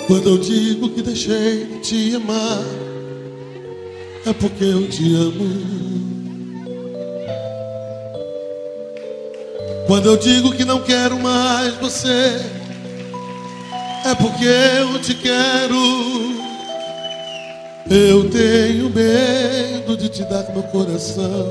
Quando eu digo que deixei de te amar, é porque eu te amo. Quando eu digo que não quero mais você, é porque eu te quero. Eu tenho medo de te dar meu coração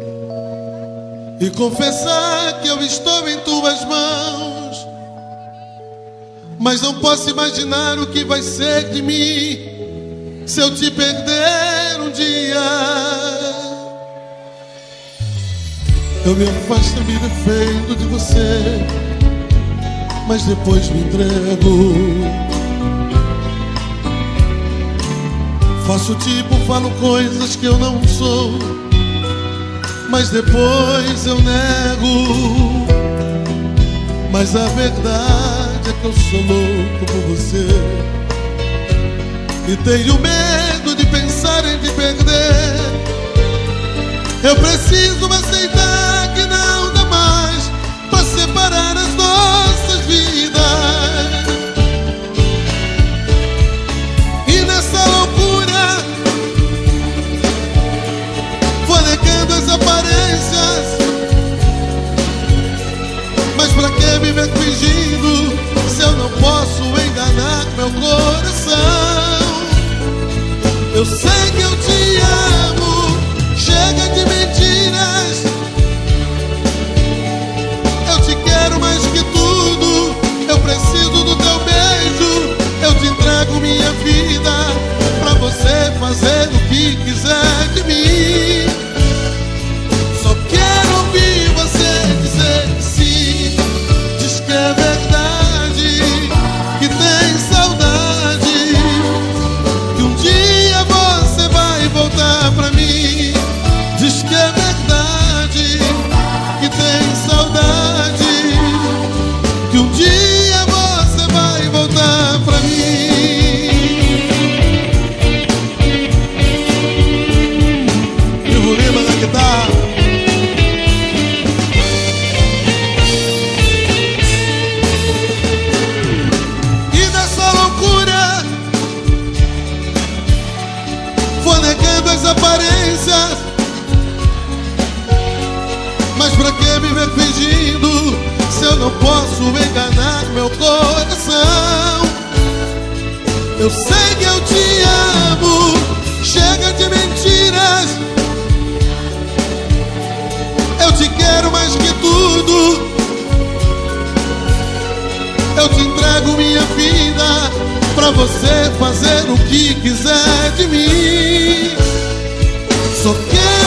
e confessar que eu estou em tuas mãos, mas não posso imaginar o que vai ser de mim se eu te perder um dia. Eu me afasto, me defendo de você, mas depois me entrego. Faço tipo, falo coisas que eu não sou, mas depois eu nego. Mas a verdade é que eu sou louco por você e tenho medo de pensar em te perder. Eu preciso aceitar que não dá mais pra separar as nossas vidas. E nessa loucura vou negando as aparências. Mas pra que viver fingindo se eu não posso enganar meu coração? Eu sei que eu te amo, chega de mentiras. Eu te quero mais que tudo, eu preciso do teu beijo. Eu te entrego minha vida pra você fazer o que quiser de mim. Só quero ouvir você dizer que sim. Diz que é verdade, que tem saudade, que um dia você vai voltar pra mim. Diz que é verdade, que tem saudade, que um dia você vai voltar pra mim. Ivo Lima na guitarra. E nessa loucura vou negando as aparências. Mas pra que viver fingindo se eu não posso enganar meu coração? Eu sei que eu te amo, chega de mentiras. Eu te quero mais que tudo, eu te entrego minha vida pra você fazer o que quiser de mim. Só quero